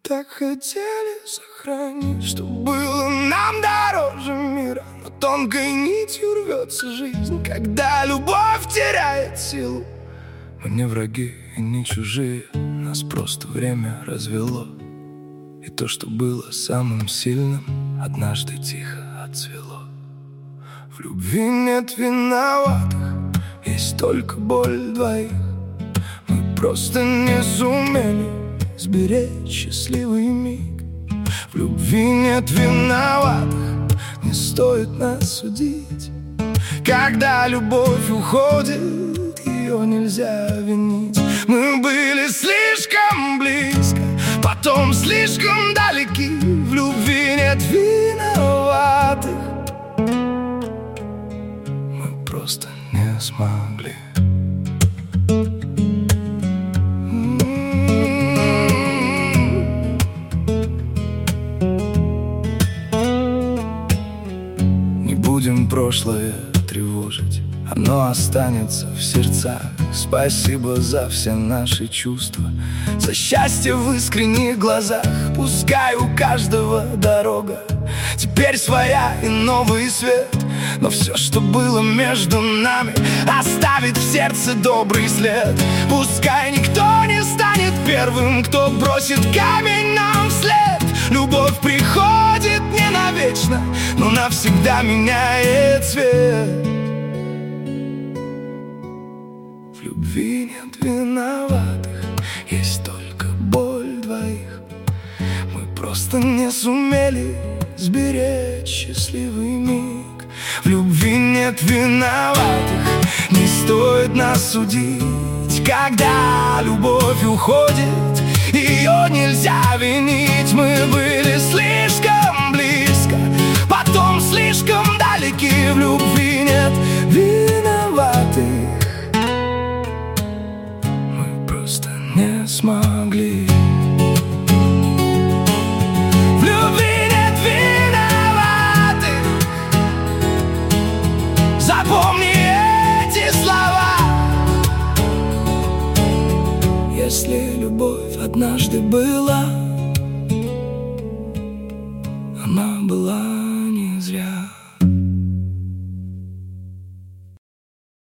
Так хотели сохранить, что было нам дороже мира. Но тонкой нитью рвется жизнь, когда любовь теряет силу. Мы не враги и не чужие, нас просто время развело. И то, что было самым сильным, однажды тихо отцвело. В любви нет виноватых, есть только боль двоих. Мы просто не сумели сберечь счастливый миг. В любви нет виноватых, не стоит нас судить. Когда любовь уходит, ее нельзя винить. Мы были слишком близко, потом слишком далеки. В любви нет виноватых, мы просто не смогли. Не будем прошлое тревожить, оно останется в сердцах. Спасибо за все наши чувства, за счастье в искренних глазах. Пускай у каждого дорога теперь своя и новый свет, но все, что было между нами, оставит в сердце добрый след. Пускай никто не станет первым, кто бросит камень нам вслед. Любовь приходит не навечно, но навсегда меняет цвет. В любви нет виноватых, есть только боль двоих. Мы просто не сумели сберечь счастливый миг. В любви нет виноватых, не стоит нас судить. Когда любовь уходит, ее нельзя винить. Мы были слишком близко, потом слишком далеки. В любви нет виноватых, мы просто не смогли. В любви нет виноватых, запомни эти слова. Если любовь однажды была, она была